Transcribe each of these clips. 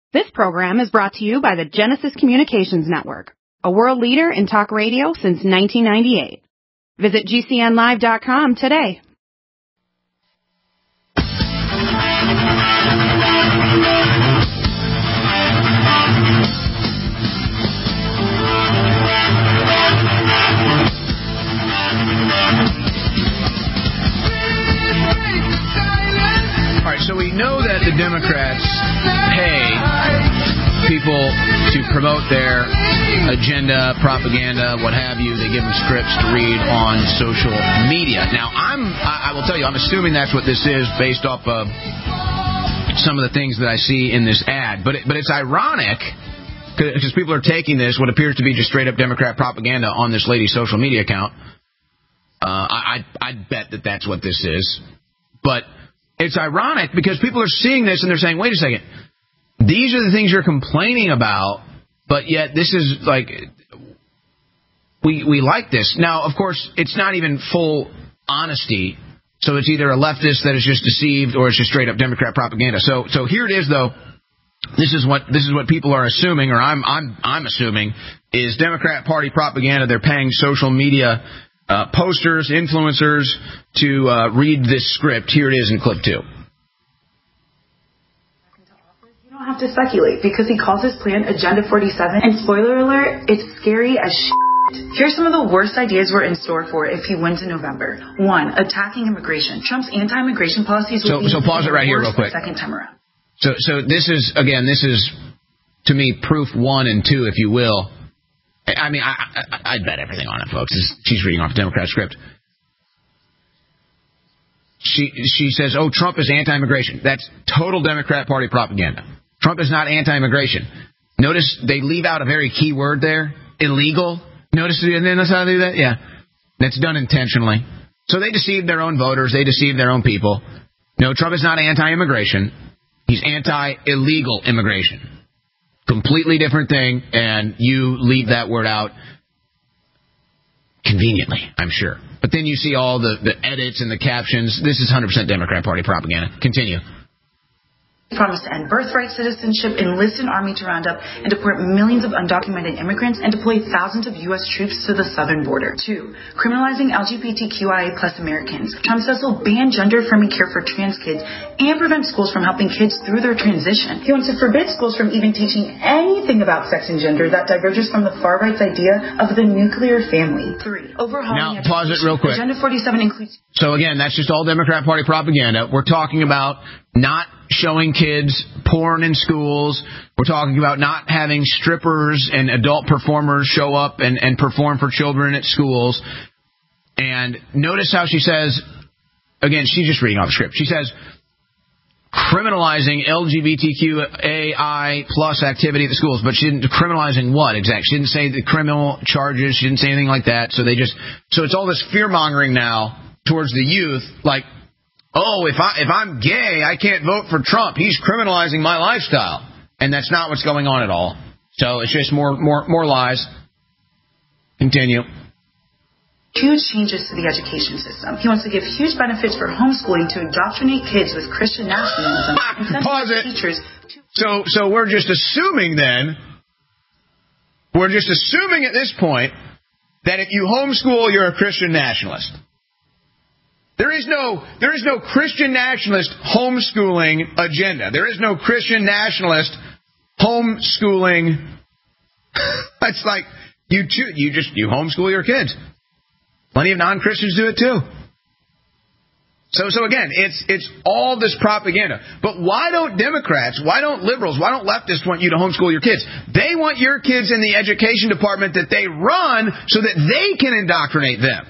This program is brought to you by the Genesis Communications Network, a world leader in talk radio since 1998. Visit GCNlive.com today. All right, so we know that the Democrats pay people to promote their agenda, propaganda, what have you. They give them scripts to read on social media. Now, I will tell you, I'm assuming that's what this is based off of some of the things that I see in this ad. But it's ironic because people are taking this, what appears to be just straight-up Democrat propaganda on this lady's social media account. I'd bet that that's what this is. But it's ironic because people are seeing this and they're saying, wait a second, these are the things you're complaining about, but yet this is like, we like this. Now, of course, it's not even full honesty, so it's either a leftist that is just deceived or it's just straight up Democrat propaganda. So here it is, though. This is what people are assuming, or I'm assuming, is Democrat Party propaganda. They're paying social media posters, influencers to read this script. Here it is in clip 2. You don't have to speculate because he calls his plan Agenda 47, and spoiler alert, it's scary as shit. Here's some of the worst ideas we're in store for if he wins in November. 1. Attacking immigration. Trump's anti-immigration policies will be... So pause it right here real quick. Second time around. So this is, to me, proof 1 and 2, if you will. I mean, I'd bet everything on it, folks. She's reading off a Democrat script. She says, oh, Trump is anti-immigration. That's total Democrat Party propaganda. Trump is not anti-immigration. Notice they leave out a very key word there, illegal. Notice how they do that? Yeah. That's done intentionally. So they deceive their own voters. They deceive their own people. No, Trump is not anti-immigration. He's anti-illegal immigration. Completely different thing, and you leave that word out conveniently, I'm sure. But then you see all the edits and the captions. This is 100% Democrat Party propaganda. Continue. Promised to end birthright citizenship, enlist an army to round up and deport millions of undocumented immigrants, and deploy thousands of U.S. troops to the southern border. 2. Criminalizing LGBTQIA+ Americans. Trump says he'll ban gender-affirming care for trans kids and prevent schools from helping kids through their transition. He wants to forbid schools from even teaching anything about sex and gender that diverges from the far right's idea of the nuclear family. 3. Overhauling... Now, pause it real quick. Agenda 47 includes... So again, that's just all Democrat Party propaganda. We're talking about not showing kids porn in schools. We're talking about not having strippers and adult performers show up and perform for children at schools. And notice how she says, again, she's just reading off the script. She says, criminalizing LGBTQAI+ activity at the schools, but she didn't criminalizing what exactly? She didn't say the criminal charges. She didn't say anything like that. So it's all this fear mongering now towards the youth, like, oh, if I'm gay, I can't vote for Trump. He's criminalizing my lifestyle. And that's not what's going on at all. So it's just more lies. Continue. Huge changes to the education system. He wants to give huge benefits for homeschooling to indoctrinate kids with Christian nationalism. Pause it. So we're just assuming then, at this point, that if you homeschool, you're a Christian nationalist. There is no Christian nationalist homeschooling agenda. There is no Christian nationalist homeschooling. It's like you homeschool your kids. Plenty of non-Christians do it too. So again, it's all this propaganda. But why don't Democrats, why don't liberals, why don't leftists want you to homeschool your kids? They want your kids in the education department that they run so that they can indoctrinate them.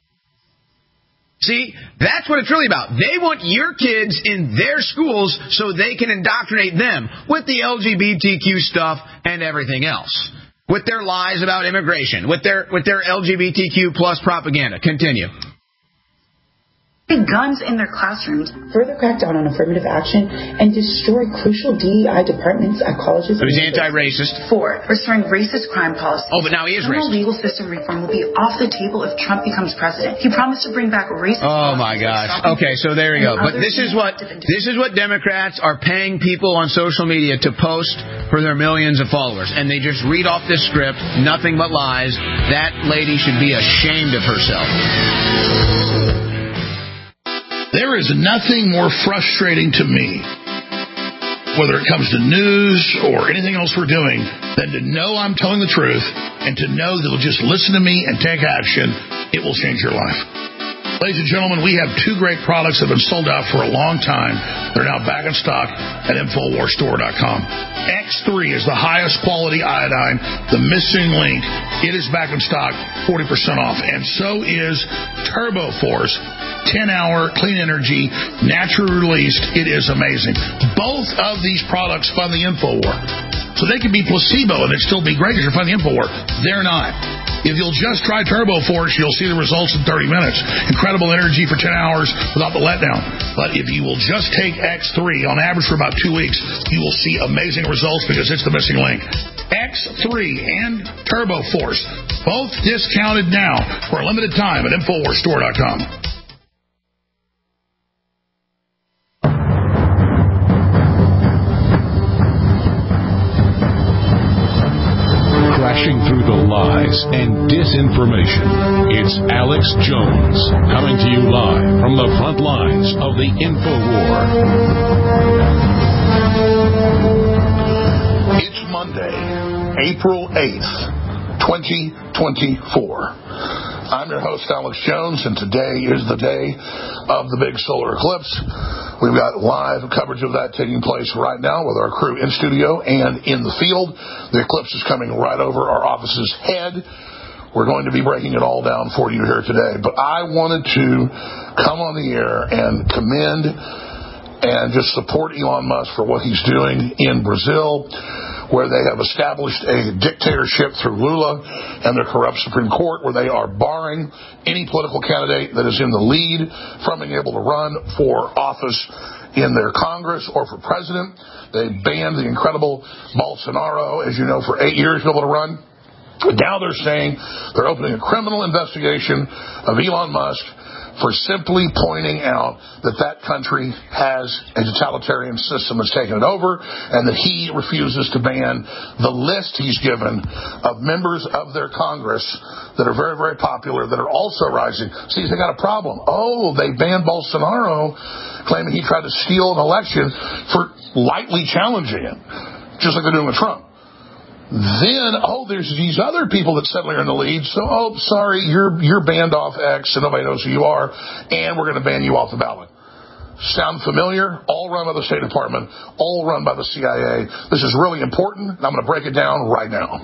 See, that's what it's really about. They want your kids in their schools so they can indoctrinate them with the LGBTQ stuff and everything else. With their lies about immigration, with their LGBTQ+ propaganda. Continue. guns in their classrooms, further crack down on affirmative action, and destroy crucial DEI departments at colleges. So he's anti-racist. 4, restoring racist crime policy. Oh, but now he is racist. Legal system reform will be off the table if Trump becomes president. He promised to bring back racist. Oh my gosh. Okay, so there you go. But this is what Democrats are paying people on social media to post for their millions of followers, and they just read off this script, nothing but lies. That lady should be ashamed of herself. There is nothing more frustrating to me, whether it comes to news or anything else we're doing, than to know I'm telling the truth and to know they'll just listen to me and take action. It will change your life. Ladies and gentlemen, we have 2 great products that have been sold out for a long time. They're now back in stock at InfoWarsStore.com. X3 is the highest quality iodine, the missing link. It is back in stock, 40% off. And so is TurboForce, 10-hour clean energy, naturally released. It is amazing. Both of these products fund the InfoWar. So they can be placebo and it'd still be great because you're funding the InfoWar. They're not. If you'll just try TurboForce, you'll see the results in 30 minutes. Incredible energy for 10 hours without the letdown. But if you will just take X3 on average for about 2 weeks, you will see amazing results because it's the missing link. X3 and TurboForce, both discounted now for a limited time at InfoWarsStore.com. Crashing through the lies and disinformation. It's Alex Jones coming to you live from the front lines of the InfoWar. It's Monday, April 8th, 2024. I'm your host, Alex Jones, and today is the day of the big solar eclipse. We've got live coverage of that taking place right now with our crew in studio and in the field. The eclipse is coming right over our office's head. We're going to be breaking it all down for you here today. But I wanted to come on the air and commend and just support Elon Musk for what he's doing in Brazil, where they have established a dictatorship through Lula and their corrupt Supreme Court, where they are barring any political candidate that is in the lead from being able to run for office in their Congress or for president. They banned the incredible Bolsonaro, as you know, for 8 years to be able to run. Now they're saying they're opening a criminal investigation of Elon Musk for simply pointing out that that country has a totalitarian system that's taken it over and that he refuses to ban the list he's given of members of their Congress that are very, very popular that are also rising. See, they got a problem. Oh, they banned Bolsonaro, claiming he tried to steal an election for lightly challenging it, just like they're doing with Trump. Then, there's these other people that suddenly are in the lead. So, sorry, you're banned off X and nobody knows who you are, and we're going to ban you off the ballot. Sound familiar? All run by the State Department, all run by the CIA. This is really important, and I'm going to break it down right now.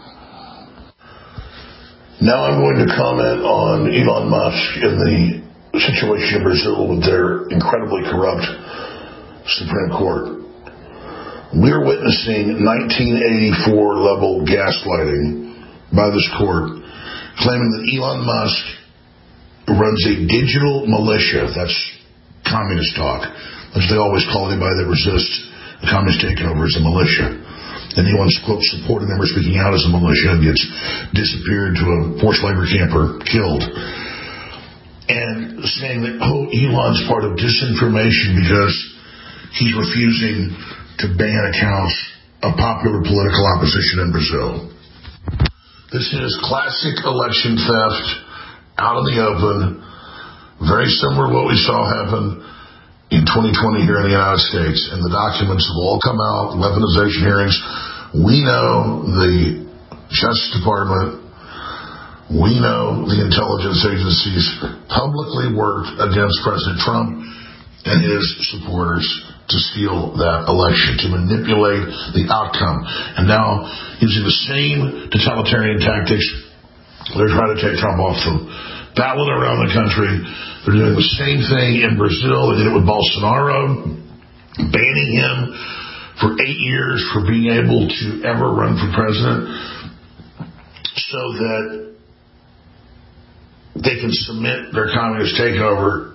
Now I'm going to comment on Elon Musk and the situation in Brazil with their incredibly corrupt Supreme Court. We're witnessing 1984-level gaslighting by this court, claiming that Elon Musk runs a digital militia. That's communist talk. As they always call anybody that resists the communist takeover as a militia. And Elon's, quote, supported member speaking out as a militia and gets disappeared to a forced labor camp or killed. And saying that, Elon's part of disinformation because he's refusing to ban accounts of popular political opposition in Brazil. This is classic election theft out in the open, very similar to what we saw happen in 2020 here in the United States, and the documents have all come out, weaponization hearings. We know the Justice Department, we know the intelligence agencies publicly worked against President Trump and his supporters to steal that election, to manipulate the outcome. And now, using the same totalitarian tactics, they're trying to take Trump off the ballot around the country. They're doing the same thing in Brazil. They did it with Bolsonaro, banning him for 8 years for being able to ever run for president so that they can submit their communist takeover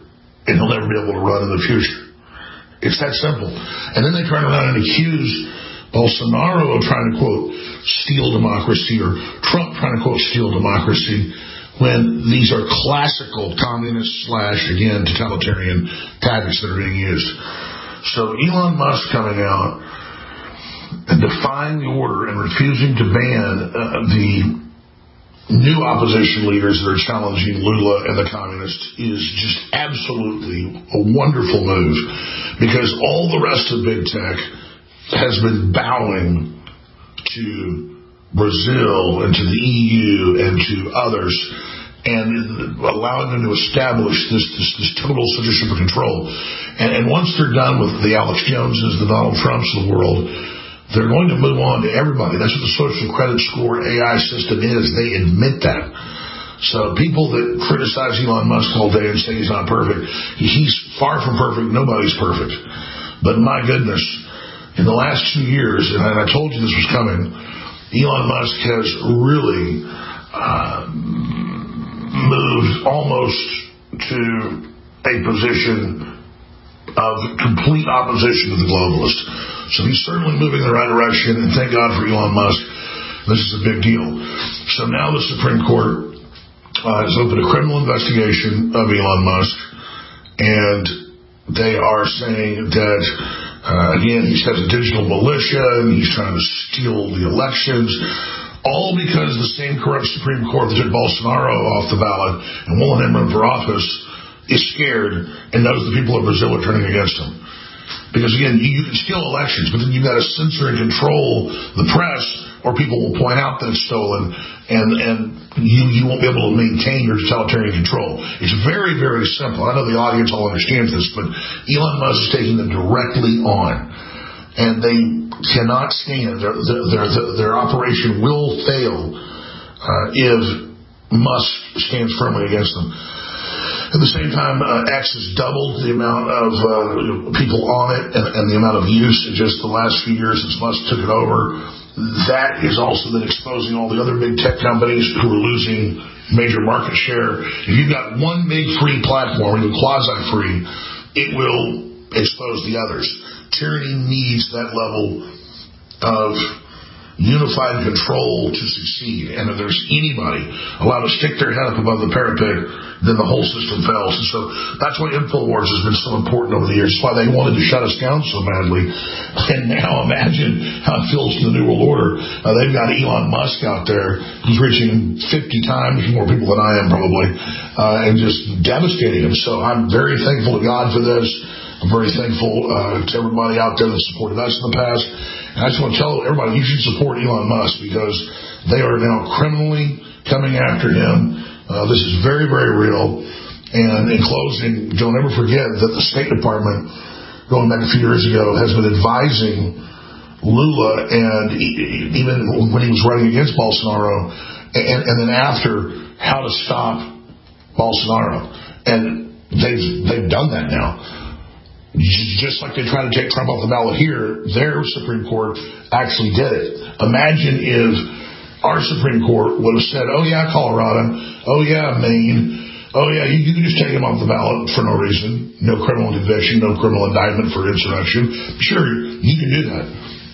and he'll never be able to run in the future. It's that simple. And then they turn around and accuse Bolsonaro of trying to, quote, steal democracy, or Trump trying to, quote, steal democracy, when these are classical communist / again, totalitarian tactics that are being used. So Elon Musk coming out and defying the order and refusing to ban the new opposition leaders that are challenging Lula and the communists is just absolutely a wonderful move, because all the rest of big tech has been bowing to Brazil and to the EU and to others, and allowing them to establish this total sedition for control. And once they're done with the Alex Joneses, the Donald Trumps of the world, they're going to move on to everybody. That's what the social credit score AI system is. They admit that. So people that criticize Elon Musk all day and say he's not perfect, he's far from perfect. Nobody's perfect. But my goodness, in the last 2 years, and I told you this was coming, Elon Musk has really moved almost to a position of complete opposition to the globalists. So he's certainly moving in the right direction, and thank God for Elon Musk. This is a big deal. So now the Supreme Court has opened a criminal investigation of Elon Musk, and they are saying that, again, he has a digital militia, and he's trying to steal the elections, all because the same corrupt Supreme Court that took Bolsonaro off the ballot and won't let him run for office is scared and knows the people of Brazil are turning against him. Because, again, you can steal elections, but then you've got to censor and control the press, or people will point out that it's stolen, and you won't be able to maintain your totalitarian control. It's very, very simple. I know the audience all understands this, but Elon Musk is taking them directly on, and they cannot stand. Their operation will fail if Musk stands firmly against them. At the same time, X has doubled the amount of people on it and the amount of use in just the last few years since Musk took it over. That is also then exposing all the other big tech companies who are losing major market share. If you've got one big free platform, even quasi-free, it will expose the others. Tyranny needs that level of unified control to succeed. And if there's anybody allowed to stick their head up above the parapet, then the whole system fails. And so that's why InfoWars has been so important over the years. That's why they wanted to shut us down so badly. And now imagine how it feels to the New World Order. They've got Elon Musk out there who's reaching 50 times more people than I am probably, and just devastating them. So I'm very thankful to God for this. I'm very thankful to everybody out there that supported us in the past. And I just want to tell everybody, you should support Elon Musk, because they are now criminally coming after him. This is very, very real. And in closing, don't ever forget that the State Department, going back a few years ago, has been advising Lula, and even when he was running against Bolsonaro, and then after, how to stop Bolsonaro. And they've done that now. Just like they tried to take Trump off the ballot here, their Supreme Court actually did it. Imagine if our Supreme Court would have said, oh yeah, Colorado, oh yeah, Maine, oh yeah, you can just take him off the ballot for no reason, no criminal conviction, no criminal indictment for insurrection. Sure, you can do that.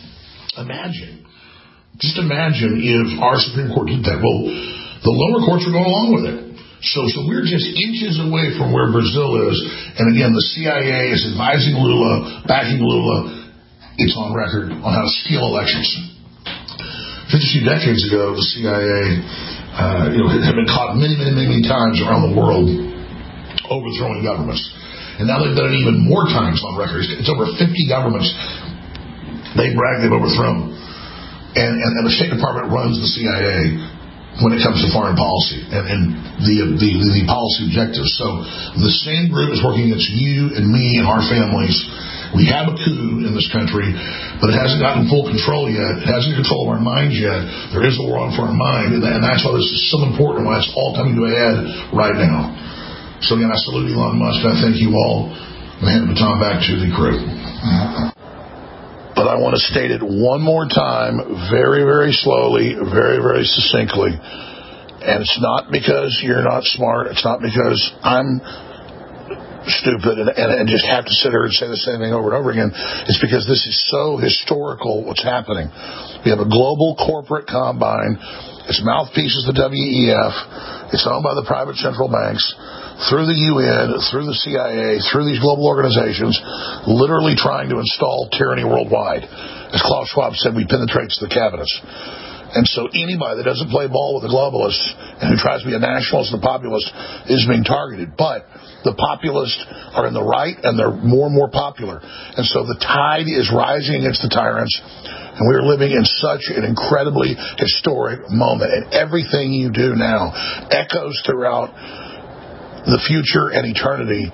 Just imagine if our Supreme Court did that. Well, the lower courts are going along with it. So we're just inches away from where Brazil is. And again, the CIA is advising Lula, backing Lula. It's on record on how to steal elections. Just a few decades ago, the CIA had been caught many, many, many times around the world overthrowing governments. And now they've done it even more times on record. It's over 50 governments they brag they've overthrown. And the State Department runs the CIA when it comes to foreign policy and the policy objectives. So the same group is working against you and me and our families. We have a coup in this country, but it hasn't gotten full control yet. It hasn't control of our minds yet. There is a war on foreign mind, and that's why this is so important, why it's all coming to a head right now. So again, I salute Elon Musk, and I thank you all, and I hand the baton back to the crew. But I want to state it one more time, very, very slowly, very, very succinctly. And it's not because you're not smart. It's not because I'm stupid and just have to sit here and say the same thing over and over again. It's because this is so historical what's happening. We have a global corporate combine. Its mouthpiece is the WEF. It's owned by the private central banks, through the UN, through the CIA, through these global organizations, literally trying to install tyranny worldwide. As Klaus Schwab said, we penetrate to the cabinets. And so anybody that doesn't play ball with the globalists and who tries to be a nationalist and a populist is being targeted. But the populists are in the right, and they're more and more popular. And so the tide is rising against the tyrants, and we're living in such an incredibly historic moment. And everything you do now echoes throughout the future and eternity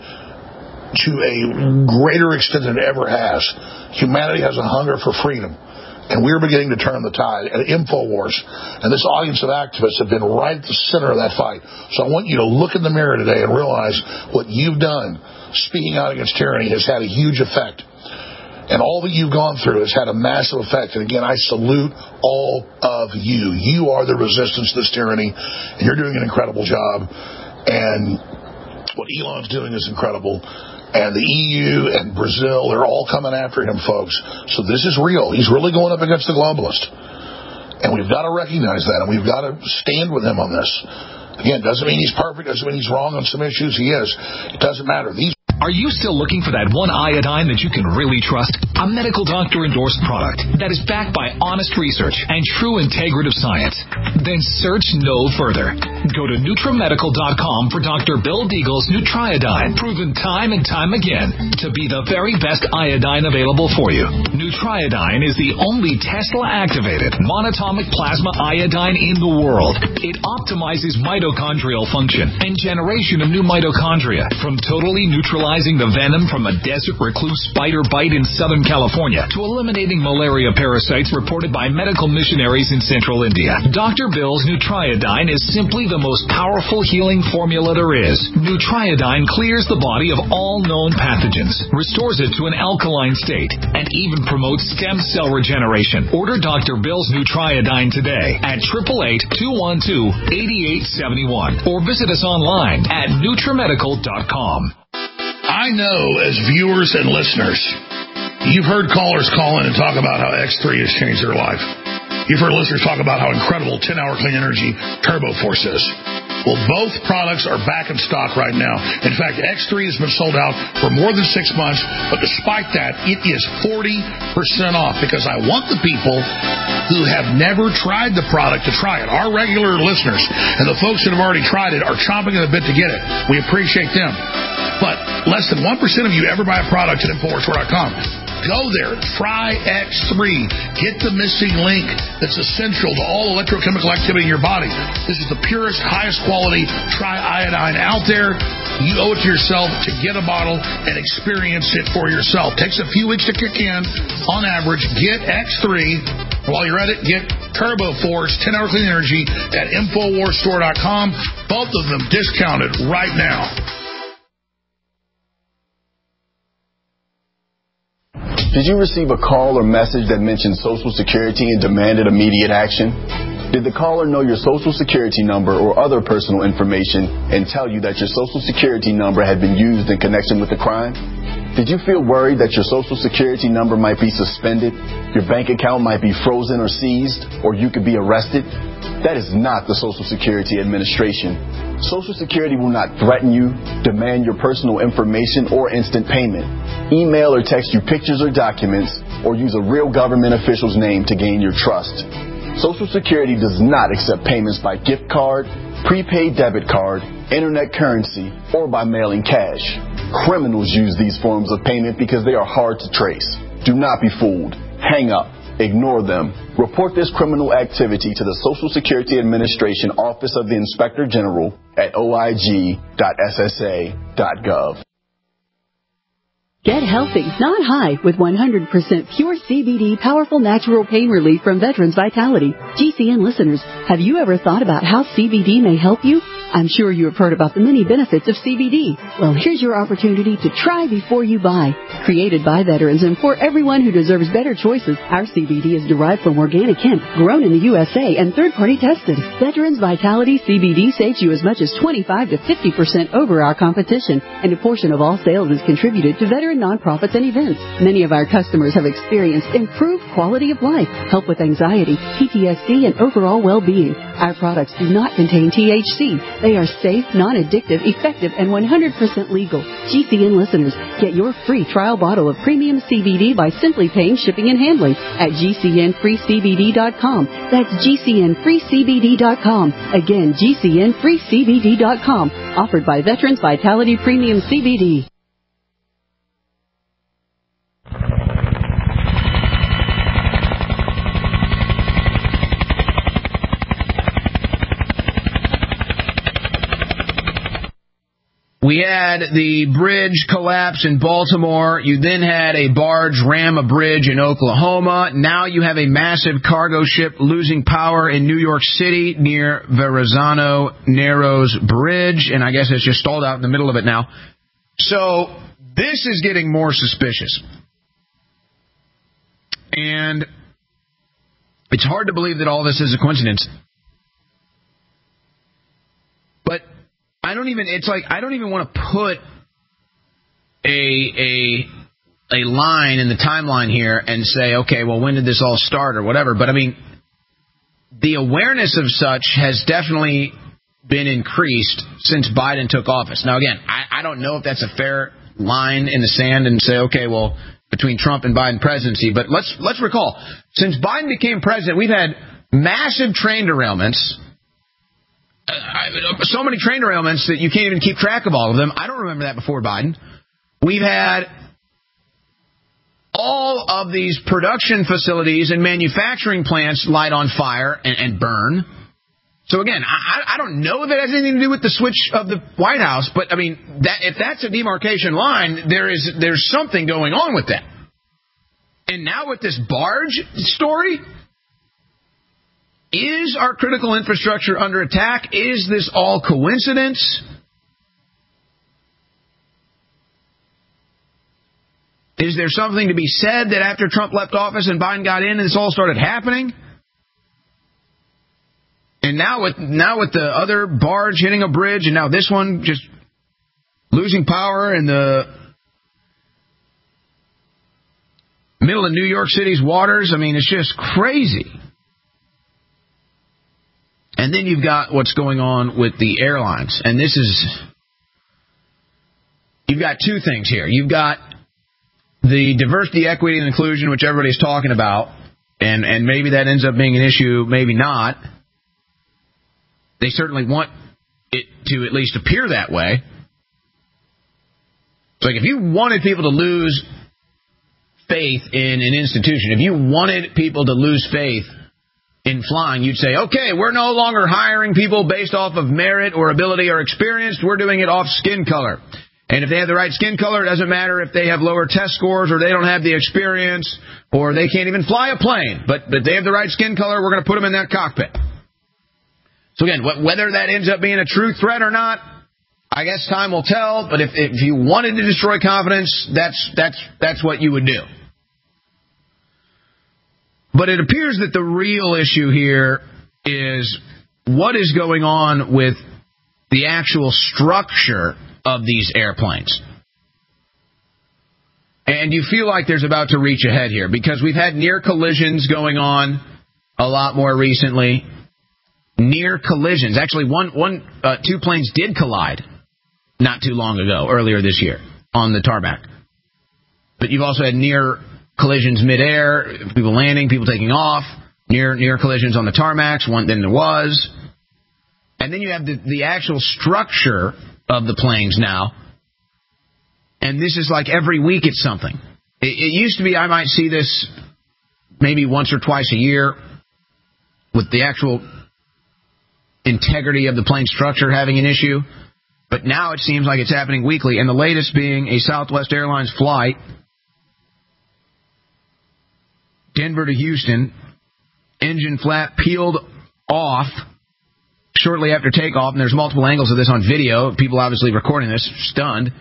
to a greater extent than it ever has. Humanity has a hunger for freedom. And we're beginning to turn the tide. And InfoWars and this audience of activists have been right at the center of that fight. So I want you to look in the mirror today and realize what you've done, speaking out against tyranny, has had a huge effect. And all that you've gone through has had a massive effect. And again, I salute all of you. You are the resistance to this tyranny, and you're doing an incredible job. And what Elon's doing is incredible. And the EU and Brazil, they're all coming after him, folks. So this is real. He's really going up against the globalist. And we've got to recognize that, and we've got to stand with him on this. Again, doesn't mean he's perfect, doesn't mean he's wrong on some issues. He is. It doesn't matter. Are you still looking for that one iodine that you can really trust? A medical doctor-endorsed product that is backed by honest research and true integrative science? Then search no further. Go to NutriMedical.com for Dr. Bill Deagle's Nutriodine, proven time and time again to be the very best iodine available for you. Nutriodine is the only Tesla-activated monatomic plasma iodine in the world. It optimizes mitochondrial function and generation of new mitochondria from totally neutralizing the venom from a desert recluse spider bite in Southern California to eliminating malaria parasites reported by medical missionaries in central India. Dr. Bill's Nutriodine is simply the most powerful healing formula there is. Nutriodine clears the body of all known pathogens, restores it to an alkaline state, and even promotes stem cell regeneration. Order Dr. Bill's Nutriodine today at 888-212-8871 or visit us online at NutriMedical.com. I know as viewers and listeners, you've heard callers call in and talk about how X3 has changed their life. You've heard listeners talk about how incredible 10-hour clean energy Turbo Force is. Well, both products are back in stock right now. In fact, X3 has been sold out for more than 6 months, but despite that, it is 40% off because I want the people who have never tried the product to try it. Our regular listeners and the folks that have already tried it are chomping at the bit to get it. We appreciate them. But less than 1% of you ever buy a product at InfoWarsStore.com. Go there. Try X3. Get the missing link that's essential to all electrochemical activity in your body. This is the purest, highest quality tri-iodine out there. You owe it to yourself to get a bottle and experience it for yourself. Takes a few weeks to kick in. On average, get X3. While you're at it, get Turbo Force 10-hour clean energy at InfoWarsStore.com. Both of them discounted right now. Did you receive a call or message that mentioned Social Security and demanded immediate action? Did the caller know your Social Security number or other personal information and tell you that your Social Security number had been used in connection with the crime? Did you feel worried that your Social Security number might be suspended, your bank account might be frozen or seized, or you could be arrested? That is not the Social Security Administration. Social Security will not threaten you, demand your personal information, or instant payment, email or text you pictures or documents, or use a real government official's name to gain your trust. Social Security does not accept payments by gift card, prepaid debit card, internet currency, or by mailing cash. Criminals use these forms of payment because they are hard to trace. Do not be fooled. Hang up. Ignore them. Report this criminal activity to the Social Security Administration Office of the Inspector General at oig.ssa.gov. Get healthy, not high, with 100% pure CBD powerful natural pain relief from Veterans Vitality. GCN listeners, have you ever thought about how CBD may help you? I'm sure you have heard about the many benefits of CBD. Well, here's your opportunity to try before you buy. Created by veterans and for everyone who deserves better choices, our CBD is derived from organic hemp, grown in the USA and third-party tested. Veterans Vitality CBD saves you as much as 25 to 50% over our competition, and a portion of all sales is contributed to veteran nonprofits and events. Many of our customers have experienced improved quality of life, help with anxiety, PTSD, and overall well-being. Our products do not contain THC. They are safe, non-addictive, effective, and 100% legal. GCN listeners, get your free trial bottle of premium CBD by simply paying shipping and handling at GCNFreeCBD.com. That's GCNFreeCBD.com. Again, GCNFreeCBD.com. Offered by Veterans Vitality Premium CBD. We had the bridge collapse in Baltimore. You then had a barge ram a bridge in Oklahoma. Now you have a massive cargo ship losing power in New York City near Verrazano Narrows Bridge. And I guess it's just stalled out in the middle of it now. So this is getting more suspicious. And it's hard to believe that all this is a coincidence. But I don't even want to put a line in the timeline here and say, okay, well, when did this all start or whatever? But I mean, the awareness of such has definitely been increased since Biden took office. Now, again, I don't know if that's a fair line in the sand and say, okay, well, between Trump and Biden presidency, but let's recall, since Biden became president, we've had massive train derailments. So many train derailments that you can't even keep track of all of them. I don't remember that before Biden. We've had all of these production facilities and manufacturing plants light on fire and burn. So again, I don't know if it has anything to do with the switch of the White House, but I mean, if that's a demarcation line, there's something going on with that. And now with this barge story, is our critical infrastructure under attack? Is this all coincidence? Is there something to be said that after Trump left office and Biden got in, this all started happening? And now with the other barge hitting a bridge, and now this one just losing power in the middle of New York City's waters, I mean, it's just crazy. And then you've got what's going on with the airlines. And you've got two things here. You've got the diversity, equity, and inclusion, which everybody's talking about. And maybe that ends up being an issue, maybe not. They certainly want it to at least appear that way. It's like if you wanted people to lose faith in an institution, if you wanted people to lose faith in flying, you'd say, okay, we're no longer hiring people based off of merit or ability or experience. We're doing it off skin color. And if they have the right skin color, it doesn't matter if they have lower test scores or they don't have the experience or they can't even fly a plane. But they have the right skin color, we're going to put them in that cockpit. So again, whether that ends up being a true threat or not, I guess time will tell. But if you wanted to destroy confidence, that's what you would do. But it appears that the real issue here is what is going on with the actual structure of these airplanes. And you feel like there's about to reach a head here because we've had near collisions going on a lot more recently. Near collisions. Actually, two planes did collide not too long ago, earlier this year, on the tarmac. But you've also had near collisions midair, people landing, people taking off, near collisions on the tarmacs, then there was. And then you have the actual structure of the planes now. And this is like every week it's something. It used to be I might see this maybe once or twice a year with the actual integrity of the plane structure having an issue. But now it seems like it's happening weekly. And the latest being a Southwest Airlines flight, Denver to Houston, engine flap peeled off, shortly after takeoff, and there's multiple angles of this on video. People obviously recording this, stunned.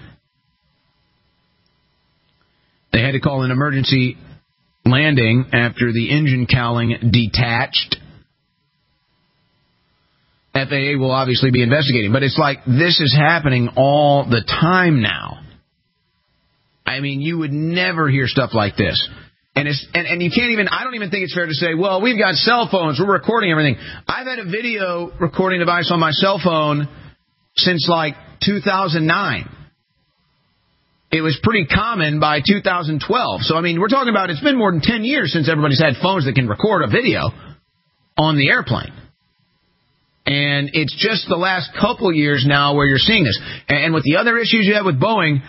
They had to call an emergency landing after the engine cowling detached. FAA will obviously be investigating, but it's like this is happening all the time now. I mean, you would never hear stuff like this. And you can't even, I don't even think it's fair to say, well, we've got cell phones, we're recording everything. I've had a video recording device on my cell phone since like 2009. It was pretty common by 2012. So, I mean, we're talking about it's been more than 10 years since everybody's had phones that can record a video on the airplane. And it's just the last couple years now where you're seeing this. And with the other issues you have with Boeing,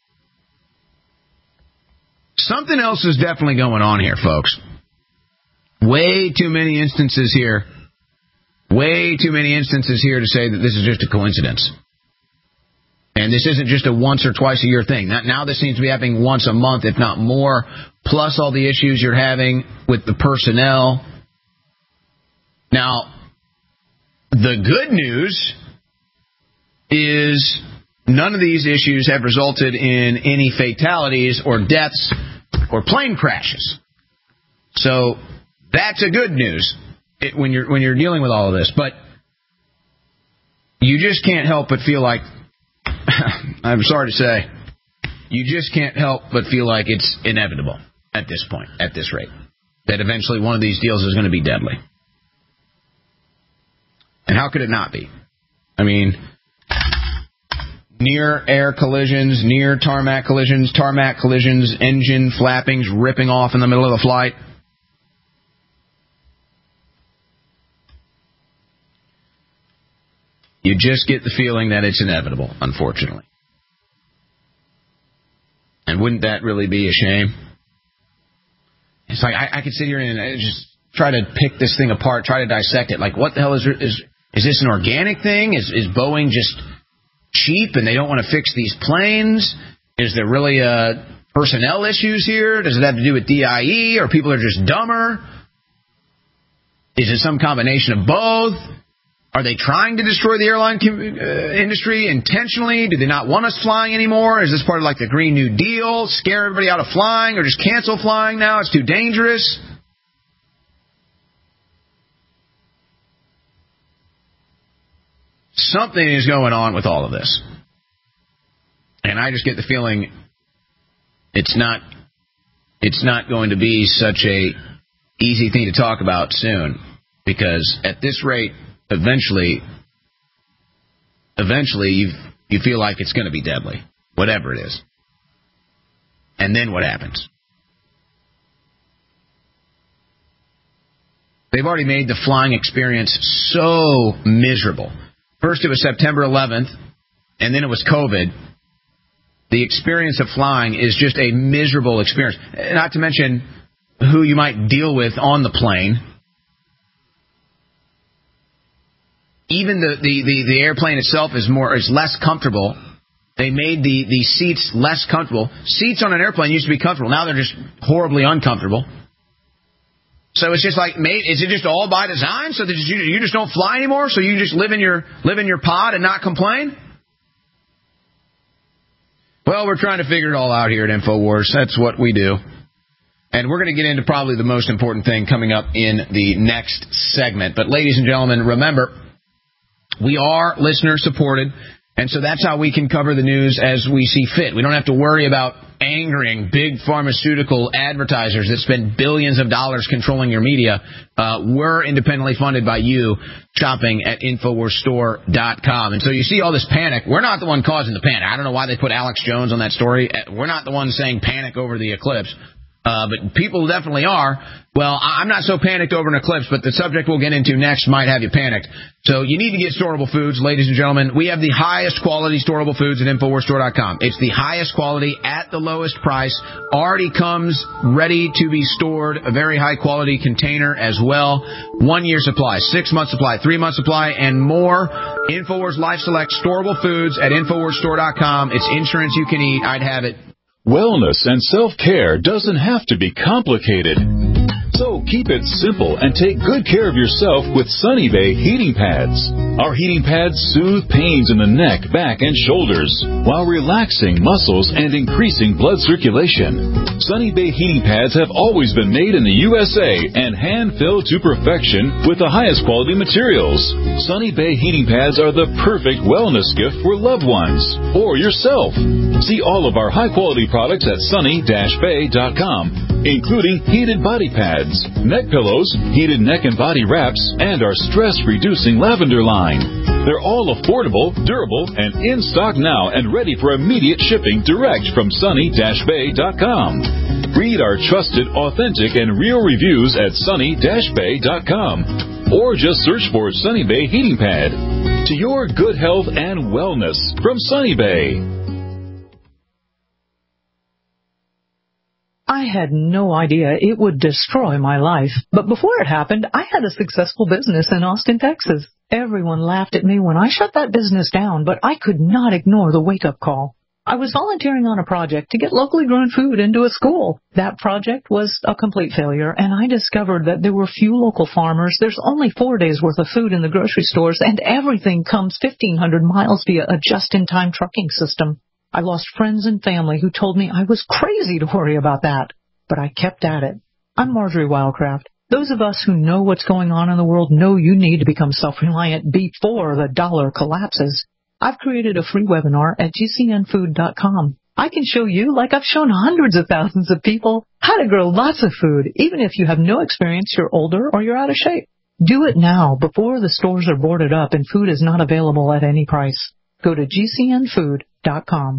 something else is definitely going on here, folks. Way too many instances here. Way too many instances here to say that this is just a coincidence. And this isn't just a once or twice a year thing. Now this seems to be happening once a month, if not more, plus all the issues you're having with the personnel. Now, the good news is none of these issues have resulted in any fatalities or deaths or plane crashes. So that's a good news when you're dealing with all of this. But you just can't help but feel like, I'm sorry to say, you just can't help but feel like it's inevitable at this point, at this rate, that eventually one of these deals is going to be deadly. And how could it not be? I mean, near air collisions, near tarmac collisions, engine flappings ripping off in the middle of the flight. You just get the feeling that it's inevitable, unfortunately. And wouldn't that really be a shame? It's like I could sit here and just try to pick this thing apart, try to dissect it. Like, what the hell is this an organic thing? Is Boeing just cheap and they don't want to fix these planes? Is there really personnel issues here? Does it have to do with DIE, or people are just dumber? Is it some combination of both? Are they trying to destroy the airline industry intentionally? Do they not want us flying anymore? Is this part of like the Green New Deal? Scare everybody out of flying, or just cancel flying now? It's too dangerous. Something is going on with all of this. And I just get the feeling it's not going to be such a easy thing to talk about soon. Because at this rate, eventually you feel like it's going to be deadly, whatever it is. And then what happens? They've already made the flying experience so miserable. First it was September 11th, and then it was COVID. The experience of flying is just a miserable experience. Not to mention who you might deal with on the plane. Even the airplane itself is less comfortable. They made the seats less comfortable. Seats on an airplane used to be comfortable. Now they're just horribly uncomfortable. So it's just like, is it just all by design so that you just don't fly anymore? So you just live in your pod and not complain? Well, we're trying to figure it all out here at InfoWars. That's what we do. And we're going to get into probably the most important thing coming up in the next segment. But ladies and gentlemen, remember, we are listener supported, and so that's how we can cover the news as we see fit. We don't have to worry about angering big pharmaceutical advertisers that spend billions of dollars controlling your media. We're independently funded by you, shopping at InfoWarsStore.com. And so you see all this panic. We're not the one causing the panic. I don't know why they put Alex Jones on that story. We're not the ones saying panic over the eclipse. But people definitely are. Well, I'm not so panicked over an eclipse, but the subject we'll get into next might have you panicked. So you need to get storable foods, ladies and gentlemen. We have the highest quality storable foods at InfoWarsStore.com. It's the highest quality at the lowest price. Already comes ready to be stored, a very high quality container as well. 1 year supply, 6 month supply, 3 month supply, and more. InfoWars Life Select storable foods at InfoWarsStore.com. It's insurance you can eat. I'd have it. Wellness and self-care doesn't have to be complicated. So keep it simple and take good care of yourself with Sunny Bay heating pads. Our heating pads soothe pains in the neck, back, and shoulders while relaxing muscles and increasing blood circulation. Sunny Bay heating pads have always been made in the USA and hand-filled to perfection with the highest quality materials. Sunny Bay heating pads are the perfect wellness gift for loved ones or yourself. See all of our high-quality products at sunny-bay.com, including heated body pads, neck pillows, heated neck and body wraps, and our stress-reducing lavender line. They're all affordable, durable, and in stock now and ready for immediate shipping direct from sunny-bay.com. Read our trusted, authentic, and real reviews at sunny-bay.com, or just search for Sunny Bay Heating Pad. To your good health and wellness from Sunny Bay. I had no idea it would destroy my life, but before it happened, I had a successful business in Austin, Texas. Everyone laughed at me when I shut that business down, but I could not ignore the wake-up call. I was volunteering on a project to get locally grown food into a school. That project was a complete failure, and I discovered that there were few local farmers. There's only 4 days' worth of food in the grocery stores, and everything comes 1,500 miles via a just-in-time trucking system. I lost friends and family who told me I was crazy to worry about that, but I kept at it. I'm Marjorie Wildcraft. Those of us who know what's going on in the world know you need to become self-reliant before the dollar collapses. I've created a free webinar at gcnfood.com. I can show you, like I've shown hundreds of thousands of people, how to grow lots of food, even if you have no experience, you're older, or you're out of shape. Do it now, before the stores are boarded up and food is not available at any price. Go to gcnfood.com.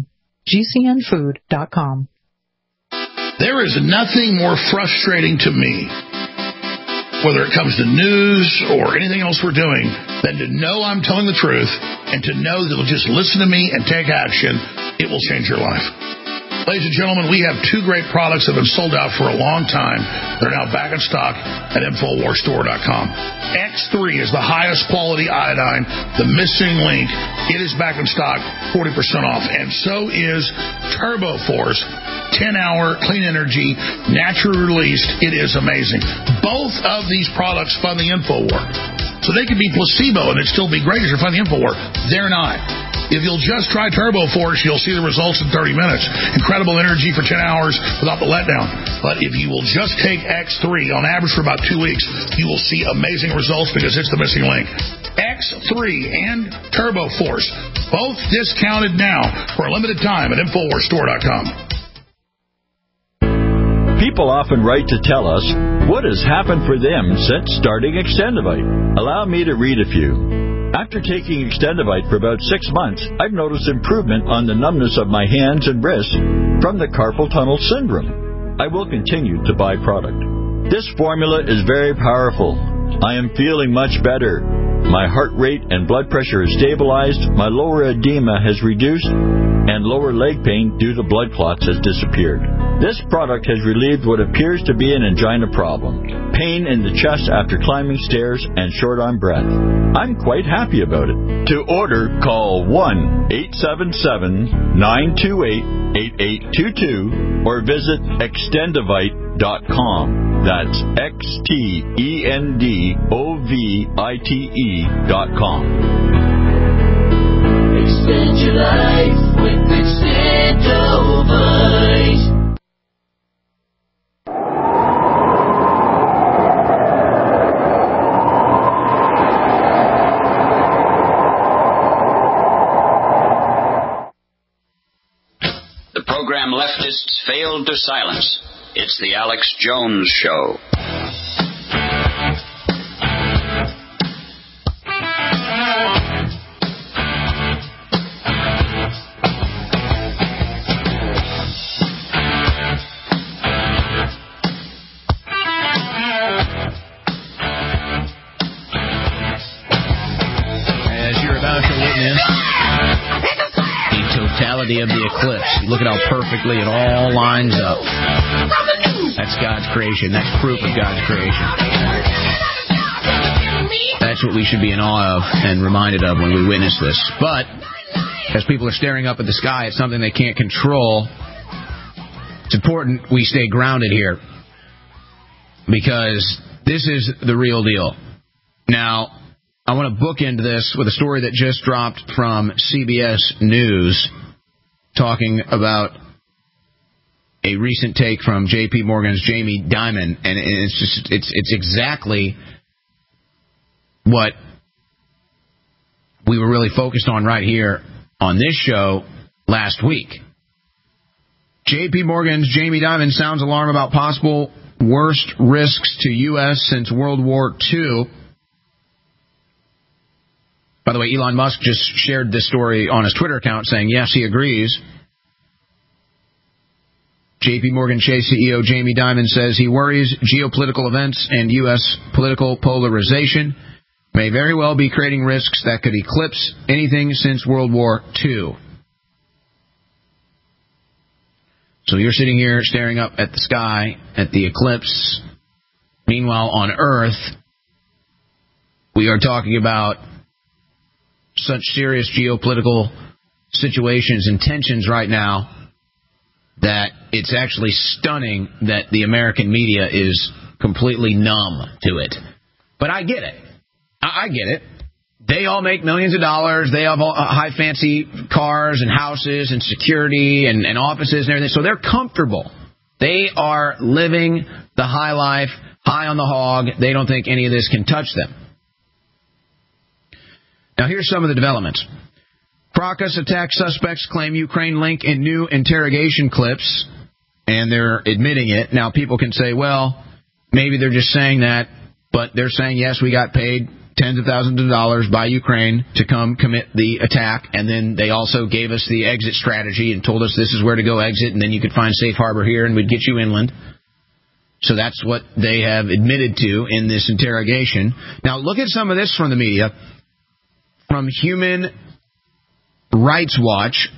gcnfood.com. There is nothing more frustrating to me, whether it comes to news or anything else we're doing, than to know I'm telling the truth and to know that you'll just listen to me and take action. It will change your life. Ladies and gentlemen, we have two great products that have been sold out for a long time. They're now back in stock at InfoWarsStore.com. X3 is the highest quality iodine, the missing link. It is back in stock, 40% off. And so is TurboForce, 10-hour clean energy, naturally released. It is amazing. Both of these products fund the InfoWar. So they could be placebo and it'd still be great as you're funding the InfoWar. They're not. If you'll just try TurboForce, you'll see the results in 30 minutes. Incredible energy for 10 hours without the letdown. But if you will just take X3 on average for about 2 weeks, you will see amazing results because it's the missing link. X3 and TurboForce, both discounted now for a limited time at InfoWarsStore.com. People often write to tell us what has happened for them since starting Extendivite. Allow me to read a few. After taking Extendivite for about 6 months, I've noticed improvement on the numbness of my hands and wrists from the carpal tunnel syndrome. I will continue to buy product. This formula is very powerful. I am feeling much better. My heart rate and blood pressure is stabilized, my lower edema has reduced, and lower leg pain due to blood clots has disappeared. This product has relieved what appears to be an angina problem, pain in the chest after climbing stairs, and short on breath. I'm quite happy about it. To order, call 1-877-928-8822 or visit Extendivite.com. That's XTENDOVITE.com. Extend your life with Extendivite. The program leftists failed to silence. It's the Alex Jones Show. Of the eclipse. You look at how perfectly it all lines up. That's God's creation. That's proof of God's creation. That's what we should be in awe of and reminded of when we witness this. But as people are staring up at the sky, it's something they can't control. It's important we stay grounded here. because this is the real deal. Now, I want to bookend this with a story that just dropped from CBS News talking about a recent take from J.P. Morgan's Jamie Dimon, and it's exactly what we were really focused on right here on this show last week. J.P. Morgan's Jamie Dimon sounds alarm about possible worst risks to U.S. since World War II. By the way, Elon Musk just shared this story on his Twitter account saying, yes, he agrees. J.P. Morgan Chase CEO Jamie Dimon says he worries geopolitical events and U.S. political polarization may very well be creating risks that could eclipse anything since World War II. So you're sitting here staring up at the sky, at the eclipse. Meanwhile, on Earth, we are talking about such serious geopolitical situations and tensions right now that it's actually stunning that the American media is completely numb to it. But I get it. I get it. They all make millions of dollars. They have high fancy cars and houses and security and offices and everything. So they're comfortable. They are living the high life, high on the hog. They don't think any of this can touch them. Now here's some of the developments. Crocus attack suspects claim Ukraine link in new interrogation clips, and they're admitting it. Now people can say, well, maybe they're just saying that, but they're saying, yes, we got paid tens of thousands of dollars by Ukraine to come commit the attack, and then they also gave us the exit strategy and told us this is where to go exit, and then you could find safe harbor here and we'd get you inland. So that's what they have admitted to in this interrogation. Now look at some of this from the media. From Human Rights Watch,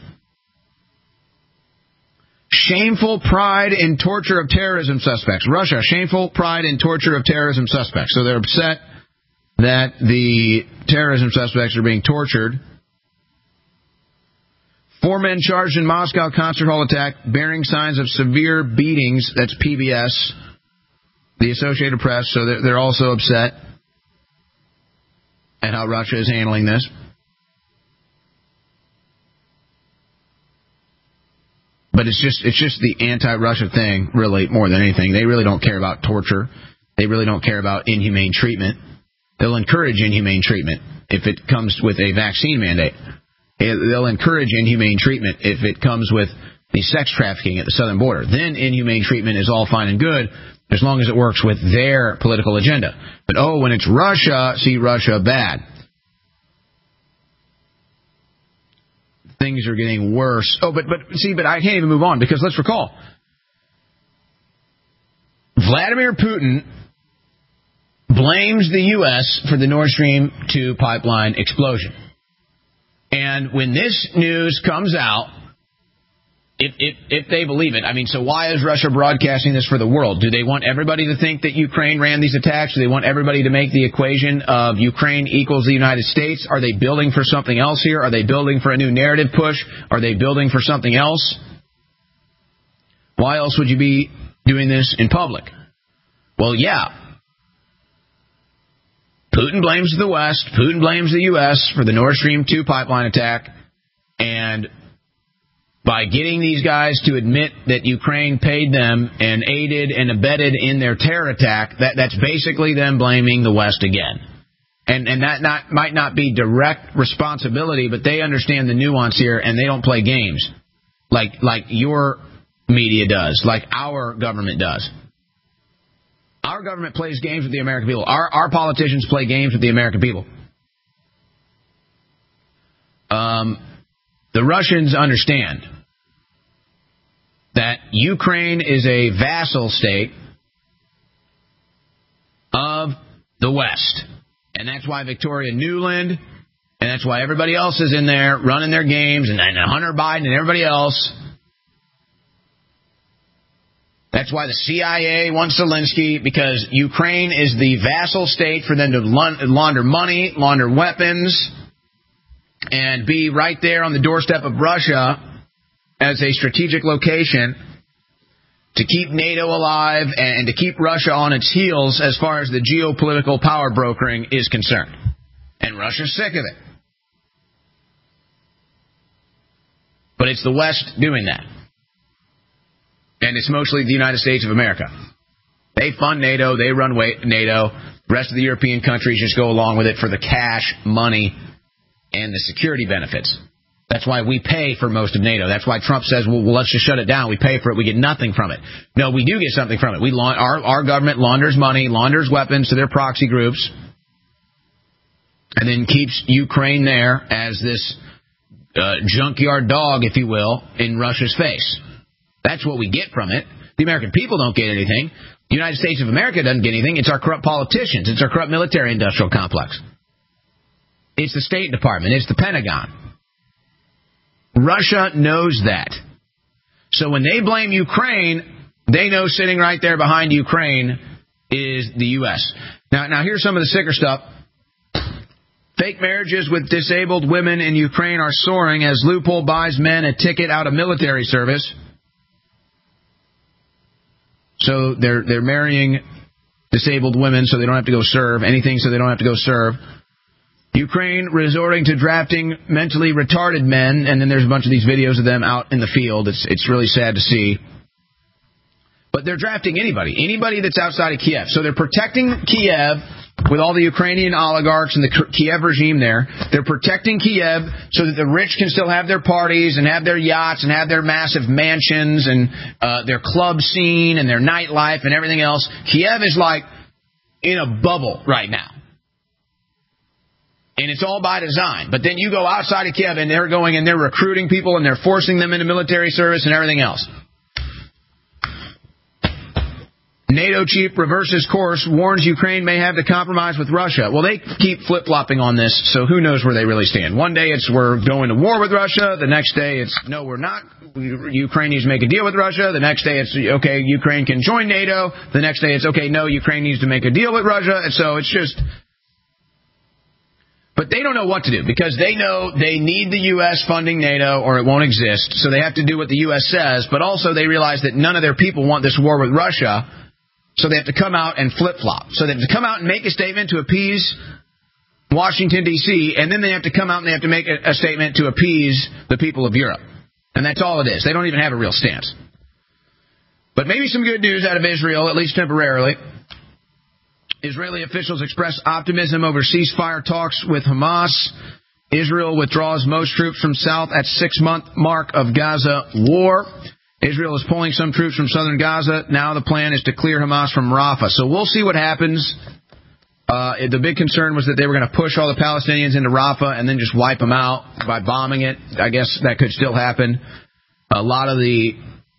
shameful pride in torture of terrorism suspects. Russia, shameful pride in torture of terrorism suspects. So they're upset that the terrorism suspects are being tortured. 4 men charged in Moscow concert hall attack bearing signs of severe beatings. That's PBS, the Associated Press. So they're also upset at how Russia is handling this. But it's just the anti-Russia thing, really, more than anything. They really don't care about torture. They really don't care about inhumane treatment. They'll encourage inhumane treatment if it comes with a vaccine mandate. They'll encourage inhumane treatment if it comes with the sex trafficking at the southern border. Then inhumane treatment is all fine and good as long as it works with their political agenda. But, when it's Russia, see Russia bad. Things are getting worse. But I can't even move on because let's recall. Vladimir Putin blames the U.S. for the Nord Stream 2 pipeline explosion. And when this news comes out, if they believe it, so why is Russia broadcasting this for the world? Do they want everybody to think that Ukraine ran these attacks? Do they want everybody to make the equation of Ukraine equals the United States? Are they building for something else here? Are they building for a new narrative push? Are they building for something else? Why else would you be doing this in public? Well, yeah. Putin blames the West. Putin blames the U.S. for the Nord Stream 2 pipeline attack. And by getting these guys to admit that Ukraine paid them and aided and abetted in their terror attack, that's basically them blaming the West again. And that might not be direct responsibility, but they understand the nuance here, and they don't play games like your media does, like our government does. Our government plays games with the American people. Our politicians play games with the American people. The Russians understand that Ukraine is a vassal state of the West. And that's why Victoria Nuland, and that's why everybody else is in there running their games, and Hunter Biden and everybody else. That's why the CIA wants Zelensky, because Ukraine is the vassal state for them to launder money, launder weapons, and be right there on the doorstep of Russia as a strategic location to keep NATO alive and to keep Russia on its heels as far as the geopolitical power brokering is concerned. And Russia's sick of it. But it's the West doing that. And it's mostly the United States of America. They fund NATO, they run NATO. The rest of the European countries just go along with it for the cash, money, and the security benefits. That's why we pay for most of NATO. That's why Trump says, well, let's just shut it down. We pay for it. We get nothing from it. No, we do get something from it. Our government launders money, launders weapons to their proxy groups, and then keeps Ukraine there as this junkyard dog, if you will, in Russia's face. That's what we get from it. The American people don't get anything. The United States of America doesn't get anything. It's our corrupt politicians. It's our corrupt military-industrial complex. It's the State Department. It's the Pentagon. Russia knows that. So when they blame Ukraine, they know sitting right there behind Ukraine is the U.S. Now here's some of the sicker stuff. Fake marriages with disabled women in Ukraine are soaring as loophole buys men a ticket out of military service. So they're marrying disabled women so they don't have to go serve, anything so they don't have to go serve. Ukraine resorting to drafting mentally retarded men, and then there's a bunch of these videos of them out in the field. It's really sad to see. But they're drafting anybody that's outside of Kiev. So they're protecting Kiev with all the Ukrainian oligarchs and the Kiev regime there. They're protecting Kiev so that the rich can still have their parties and have their yachts and have their massive mansions and their club scene and their nightlife and everything else. Kiev is like in a bubble right now. And it's all by design. But then you go outside of Kiev and they're going and they're recruiting people and they're forcing them into military service and everything else. NATO chief reverses course, warns Ukraine may have to compromise with Russia. Well, they keep flip-flopping on this, so who knows where they really stand. One day it's we're going to war with Russia. The next day it's no, we're not. Ukraine needs to make a deal with Russia. The next day it's okay, Ukraine can join NATO. The next day it's okay, no, Ukraine needs to make a deal with Russia. And so it's just... But they don't know what to do because they know they need the U.S. funding NATO or it won't exist. So they have to do what the U.S. says. But also they realize that none of their people want this war with Russia. So they have to come out and flip-flop. So they have to come out and make a statement to appease Washington, D.C., and then they have to come out and they have to make a statement to appease the people of Europe. And that's all it is. They don't even have a real stance. But maybe some good news out of Israel, at least temporarily. Israeli officials express optimism over ceasefire talks with Hamas. Israel withdraws most troops from south at 6-month mark of Gaza war. Israel is pulling some troops from southern Gaza. Now the plan is to clear Hamas from Rafah. So we'll see what happens. The big concern was that they were going to push all the Palestinians into Rafah and then just wipe them out by bombing it. I guess that could still happen. A lot of the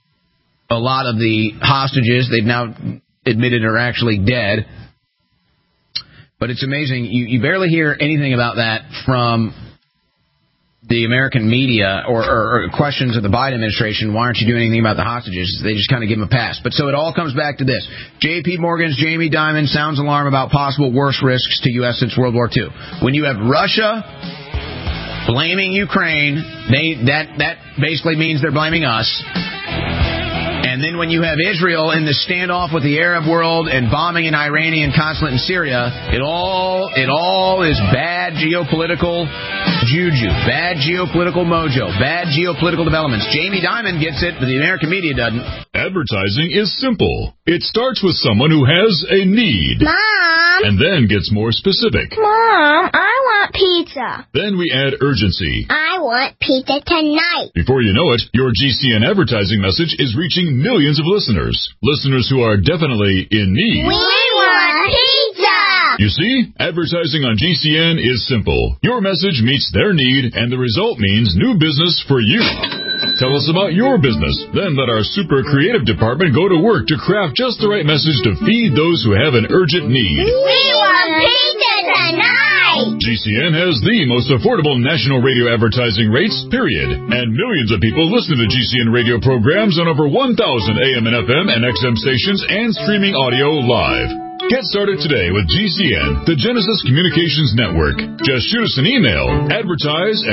hostages they've now admitted are actually dead. But it's amazing. You barely hear anything about that from the American media or questions of the Biden administration. Why aren't you doing anything about the hostages? They just kind of give them a pass. But so it all comes back to this. J.P. Morgan's Jamie Dimon sounds alarm about possible worse risks to U.S. since World War II. When you have Russia blaming Ukraine, that basically means they're blaming us. And then when you have Israel in the standoff with the Arab world and bombing an Iranian consulate in Syria, it all is bad geopolitical juju, bad geopolitical mojo, bad geopolitical developments. Jamie Dimon gets it, but the American media doesn't. Advertising is simple. It starts with someone who has a need. Mom! And then gets more specific. Mom, I want pizza. Then we add urgency. I want pizza tonight. Before you know it, your GCN advertising message is reaching millions of listeners. Listeners who are definitely in need. We want pizza! You see, advertising on GCN is simple. Your message meets their need, and the result means new business for you. Tell us about your business. Then let our super creative department go to work to craft just the right message to feed those who have an urgent need. We want pizza tonight! GCN has the most affordable national radio advertising rates, period. And millions of people listen to GCN radio programs on over 1,000 AM and FM and XM stations and streaming audio live. Get started today with GCN, the Genesis Communications Network. Just shoot us an email,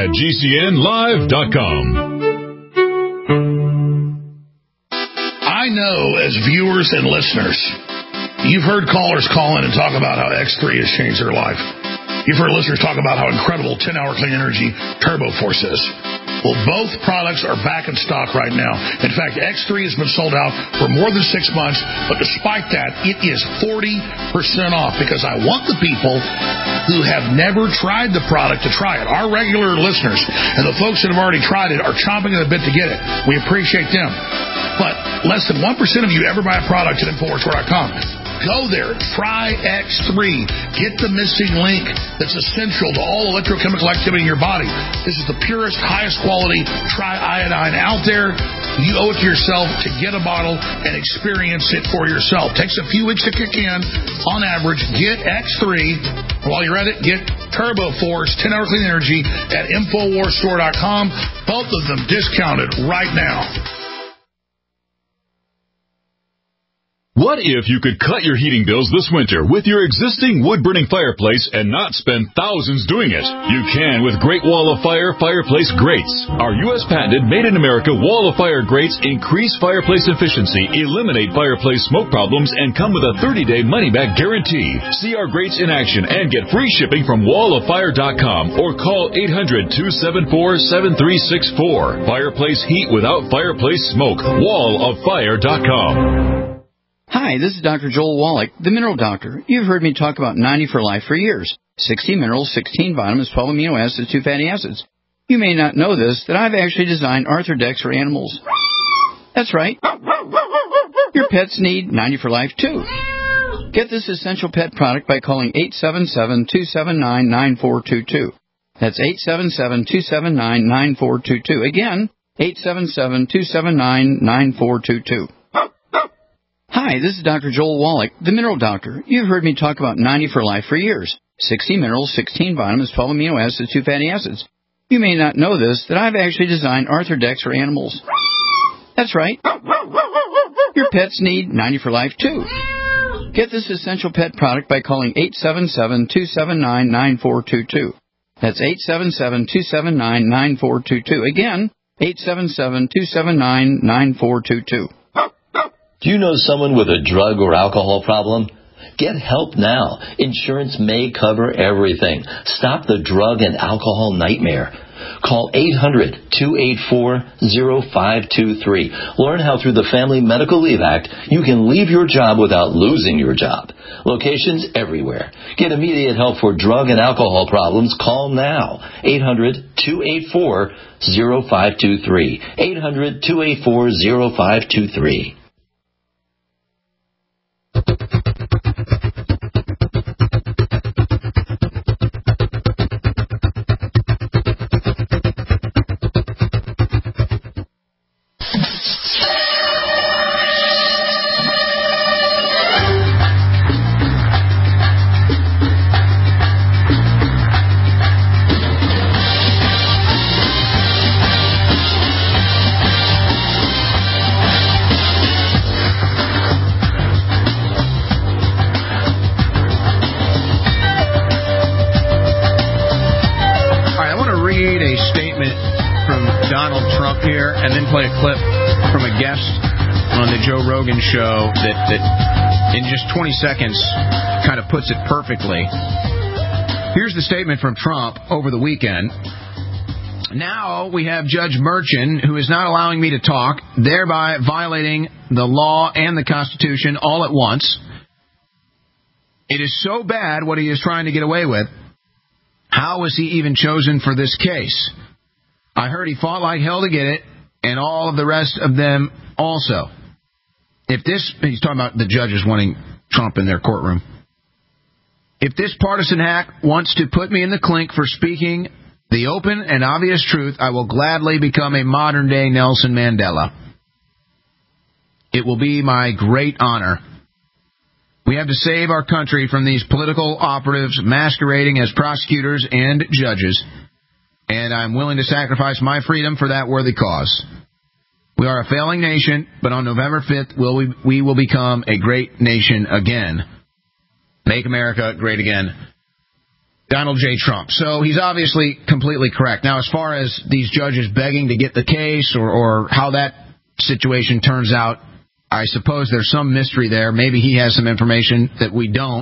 advertise@gcnlive.com. I know as viewers and listeners, you've heard callers call in and talk about how X3 has changed their life. You've heard listeners talk about how incredible 10-hour clean energy Turbo Force is. Well, both products are back in stock right now. In fact, X3 has been sold out for more than 6 months, but despite that, it is 40% off because I want the people who have never tried the product to try it. Our regular listeners and the folks that have already tried it are chomping at the bit to get it. We appreciate them. But less than 1% of you ever buy a product at InfoWarsStore.com. Go there. Try X3. Get the missing link that's essential to all electrochemical activity in your body. This is the purest, highest quality tri-iodine out there. You owe it to yourself to get a bottle and experience it for yourself. Takes a few weeks to kick in. On average, get X3. While you're at it, get Turbo Force 10-hour clean energy at InfoWarsStore.com. Both of them discounted right now. What if you could cut your heating bills this winter with your existing wood-burning fireplace and not spend thousands doing it? You can with Great Wall of Fire fireplace grates. Our U.S.-patented, made-in-America Wall of Fire grates increase fireplace efficiency, eliminate fireplace smoke problems, and come with a 30-day money-back guarantee. See our grates in action and get free shipping from walloffire.com or call 800-274-7364. Fireplace heat without fireplace smoke. walloffire.com. Hi, this is Dr. Joel Wallach, the Mineral Doctor. You've heard me talk about 90 for Life for years. 60 minerals, 16 vitamins, 12 amino acids, 2 fatty acids. You may not know this, that I've actually designed Arthrodex for animals. That's right. Your pets need 90 for Life, too. Get this essential pet product by calling 877-279-9422. That's 877-279-9422. Again, 877-279-9422. Hi, this is Dr. Joel Wallach, the Mineral Doctor. You've heard me talk about 90 for Life for years. 60 minerals, 16 vitamins, 12 amino acids, 2 fatty acids. You may not know this, that I've actually designed Arthrodex for animals. That's right. Your pets need 90 for Life, too. Get this essential pet product by calling 877-279-9422. That's 877-279-9422. Again, 877-279-9422. Do you know someone with a drug or alcohol problem? Get help now. Insurance may cover everything. Stop the drug and alcohol nightmare. Call 800-284-0523. Learn how through the Family Medical Leave Act you can leave your job without losing your job. Locations everywhere. Get immediate help for drug and alcohol problems. Call now. 800-284-0523. 800-284-0523. Show that in just 20 seconds kind of puts it perfectly. Here's the statement from Trump over the weekend. Now we have Judge Merchan, who is not allowing me to talk, thereby violating the law and the Constitution all at once. It is so bad what he is trying to get away with. How was he even chosen for this case? I heard he fought like hell to get it, and all of the rest of them also. If this, he's talking about the judges wanting Trump in their courtroom. If this partisan hack wants to put me in the clink for speaking the open and obvious truth, I will gladly become a modern-day Nelson Mandela. It will be my great honor. We have to save our country from these political operatives masquerading as prosecutors and judges, and I'm willing to sacrifice my freedom for that worthy cause. We are a failing nation, but on November 5th, we will become a great nation again. Make America great again. Donald J. Trump. So he's obviously completely correct. Now, as far as these judges begging to get the case or how that situation turns out, I suppose there's some mystery there. Maybe he has some information that we don't.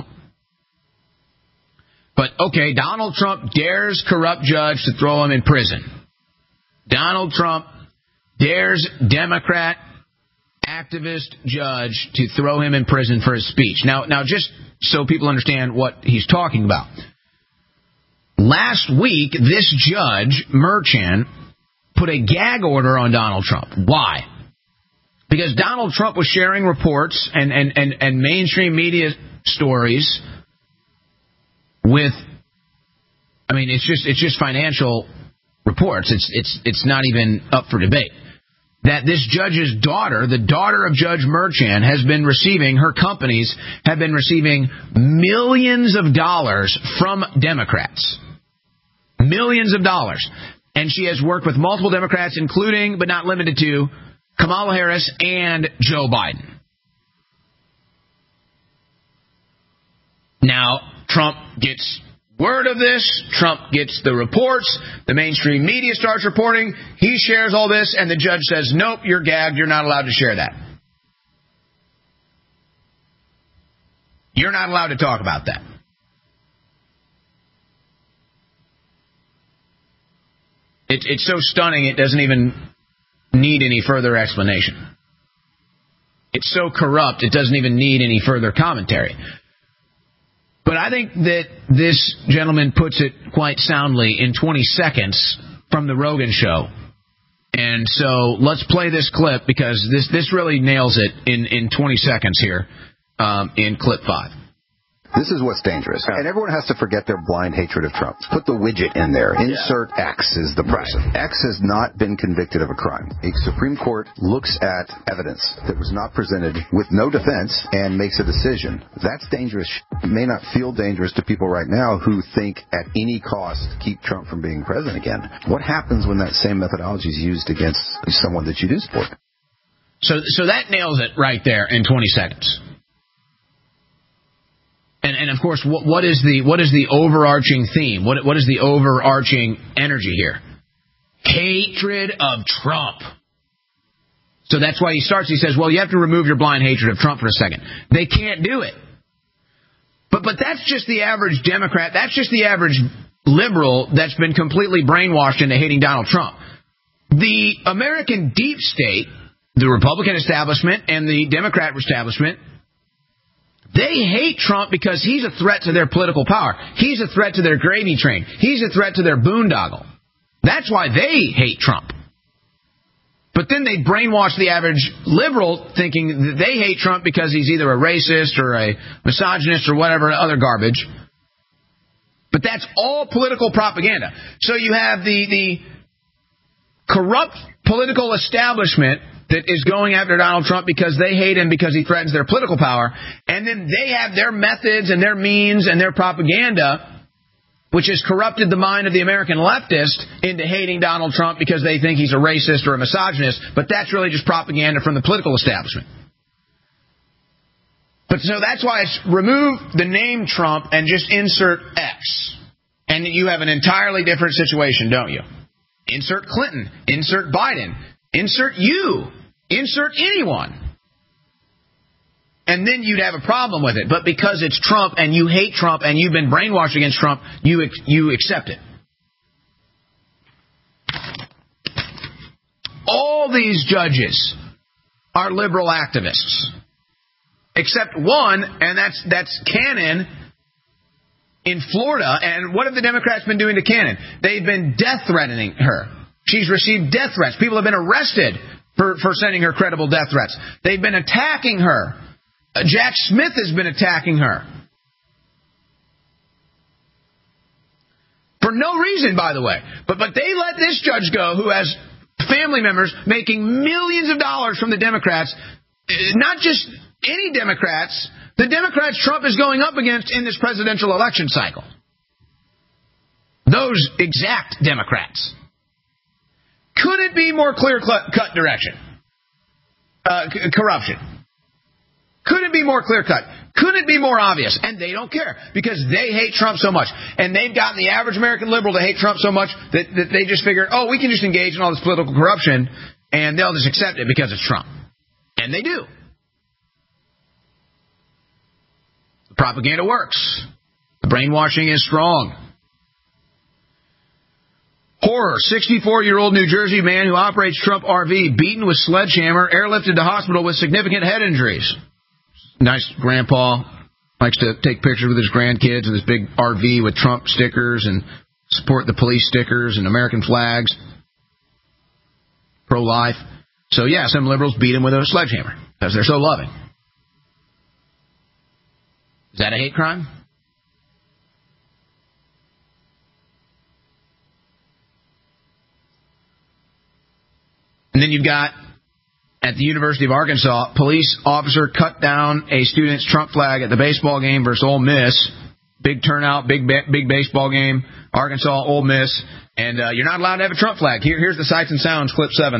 But, okay, Donald Trump dares corrupt judge to throw him in prison. Donald Trump dares Democrat activist judge to throw him in prison for his speech. Now, just so people understand what he's talking about. Last week, this judge, Merchan, put a gag order on Donald Trump. Why? Because Donald Trump was sharing reports and mainstream media stories with, I mean, it's just financial reports. It's not even up for debate. That this judge's daughter, the daughter of Judge Merchan, has been receiving, her companies have been receiving millions of dollars from Democrats. Millions of dollars. And she has worked with multiple Democrats, including, but not limited to, Kamala Harris and Joe Biden. Now, Trump gets word of this. Trump gets the reports. The mainstream media starts reporting. He shares all this, and the judge says, nope, you're gagged. You're not allowed to share that. You're not allowed to talk about that. It's so stunning it doesn't even need any further explanation. It's so corrupt it doesn't even need any further commentary. But I think that this gentleman puts it quite soundly in 20 seconds from the Rogan show. And so let's play this clip because this really nails it in 20 seconds here in clip 5. This is what's dangerous. And everyone has to forget their blind hatred of Trump. Put the widget in there. Insert X is the person. Right. X has not been convicted of a crime. A Supreme Court looks at evidence that was not presented with no defense and makes a decision. That's dangerous. It may not feel dangerous to people right now who think at any cost keep Trump from being president again. What happens when that same methodology is used against someone that you do support? So that nails it right there in 20 seconds. And of course, what is the overarching theme? What is the overarching energy here? Hatred of Trump. So that's why he starts. He says, well, you have to remove your blind hatred of Trump for a second. They can't do it. But that's just the average Democrat. That's just the average liberal that's been completely brainwashed into hating Donald Trump. The American deep state, the Republican establishment and the Democrat establishment, they hate Trump because he's a threat to their political power. He's a threat to their gravy train. He's a threat to their boondoggle. That's why they hate Trump. But then they brainwash the average liberal thinking that they hate Trump because he's either a racist or a misogynist or whatever other garbage. But that's all political propaganda. So you have the corrupt political establishment that is going after Donald Trump because they hate him because he threatens their political power. And then they have their methods and their means and their propaganda, which has corrupted the mind of the American leftist into hating Donald Trump because they think he's a racist or a misogynist. But that's really just propaganda from the political establishment. But so that's why it's remove the name Trump and just insert X. And you have an entirely different situation, don't you? Insert Clinton. Insert Biden. Insert you. Insert anyone. And then you'd have a problem with it. But because it's Trump and you hate Trump and you've been brainwashed against Trump, you accept it. All these judges are liberal activists. Except one, and that's Cannon in Florida. And what have the Democrats been doing to Cannon? They've been death threatening her. She's received death threats. People have been arrested for sending her credible death threats. They've been attacking her. Jack Smith has been attacking her. For no reason, by the way. But they let this judge go who has family members making millions of dollars from the Democrats. Not just any Democrats. The Democrats Trump is going up against in this presidential election cycle. Those exact Democrats. Could it be more clear-cut direction? Corruption. Could it be more clear-cut? Could it be more obvious? And they don't care because they hate Trump so much. And they've gotten the average American liberal to hate Trump so much that they just figure, we can just engage in all this political corruption and they'll just accept it because it's Trump. And they do. Propaganda works. The brainwashing is strong. Horror. 64-year-old New Jersey man who operates Trump RV beaten with sledgehammer, airlifted to hospital with significant head injuries. Nice grandpa. Likes to take pictures with his grandkids with his big RV with Trump stickers and support the police stickers and American flags. Pro-life. So, yeah, some liberals beat him with a sledgehammer because they're so loving. Is that a hate crime? And then you've got, at the University of Arkansas, police officer cut down a student's Trump flag at the baseball game versus Ole Miss. Big turnout, big baseball game, Arkansas, Ole Miss. And you're not allowed to have a Trump flag. Here's the sights and sounds, clip 7.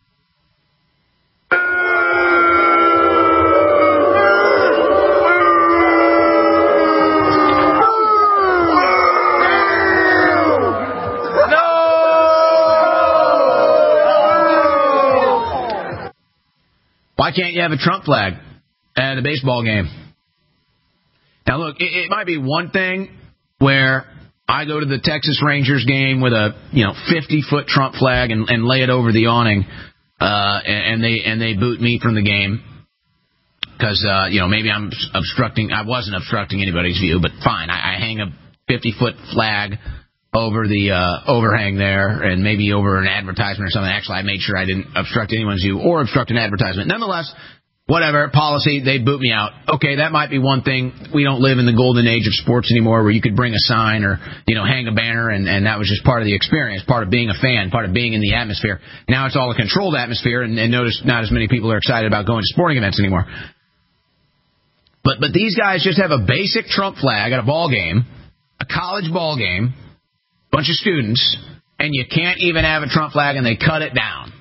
Why can't you have a Trump flag at a baseball game? Now, look, it might be one thing where I go to the Texas Rangers game with a 50-foot Trump flag and lay it over the awning, and they boot me from the game because maybe I'm obstructing. I wasn't obstructing anybody's view, but fine. I hang a 50-foot flag over the overhang there, and maybe over an advertisement or something. Actually, I made sure I didn't obstruct anyone's view or obstruct an advertisement. Nonetheless, whatever, policy, they boot me out. Okay, that might be one thing. We don't live in the golden age of sports anymore where you could bring a sign or, hang a banner, and that was just part of the experience, part of being a fan, part of being in the atmosphere. Now it's all a controlled atmosphere, and notice not as many people are excited about going to sporting events anymore. But these guys just have a basic Trump flag at a ball game, a college ball game, bunch of students, and you can't even have a Trump flag, and they cut it down.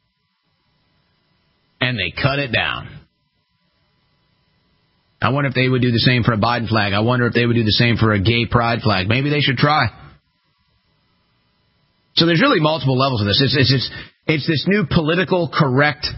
And they cut it down. I wonder if they would do the same for a Biden flag. I wonder if they would do the same for a gay pride flag. Maybe they should try. So there's really multiple levels of this. It's this new politically correct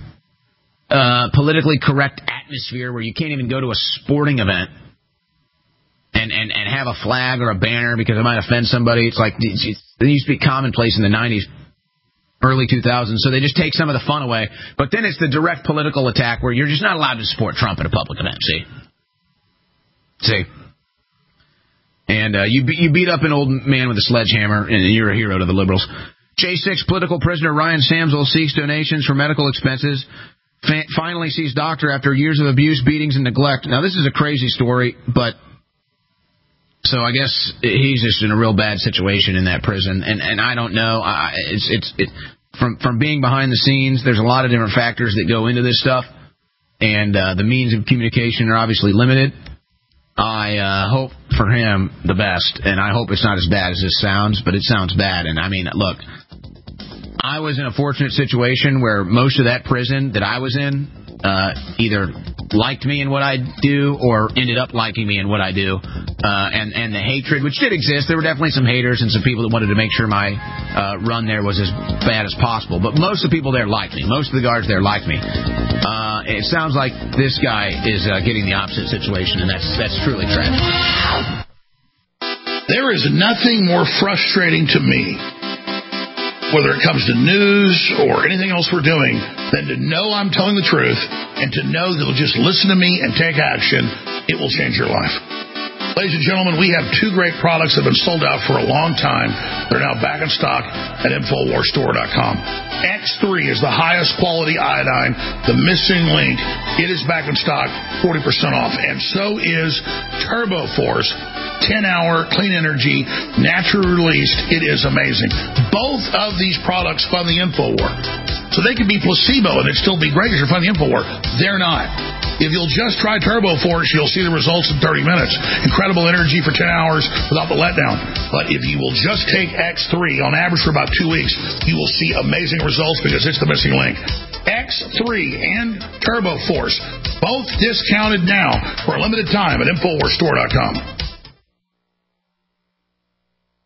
atmosphere where you can't even go to a sporting event and have a flag or a banner because it might offend somebody. It's like it used to be commonplace in the 90s, early 2000s. So they just take some of the fun away. But then it's the direct political attack where you're just not allowed to support Trump at a public event. See? And you beat up an old man with a sledgehammer, and you're a hero to the liberals. J6 political prisoner Ryan Samsel seeks donations for medical expenses. Finally sees doctor after years of abuse, beatings, and neglect. Now, this is a crazy story, but so I guess he's just in a real bad situation in that prison. And I don't know. From being behind the scenes, there's a lot of different factors that go into this stuff, and the means of communication are obviously limited. I hope for him the best, and I hope it's not as bad as this sounds, but it sounds bad. And I mean, look, I was in a fortunate situation where most of that prison that I was in either liked me in what I do or ended up liking me in what I do. And the hatred, which did exist, there were definitely some haters and some people that wanted to make sure my run there was as bad as possible. But most of the people there liked me. Most of the guards there liked me. It sounds like this guy is getting the opposite situation, and that's truly tragic. There is nothing more frustrating to me, whether it comes to news or anything else we're doing, than to know I'm telling the truth and to know they'll just listen to me and take action. It will change your life. Ladies and gentlemen, we have two great products that have been sold out for a long time. They're now back in stock at InfoWarsStore.com. X3 is the highest quality iodine, the missing link. It is back in stock, 40% off. And so is TurboForce, 10-hour clean energy, naturally released. It is amazing. Both of these products fund the InfoWar. So they could be placebo and it'd still be great because you're funding the InfoWar. They're not. If you'll just try TurboForce, you'll see the results in 30 minutes. Incredible energy for 10 hours without the letdown. But if you will just take X3 on average for about 2 weeks, you will see amazing results because it's the missing link. X3 and TurboForce, both discounted now for a limited time at InfoWarsStore.com.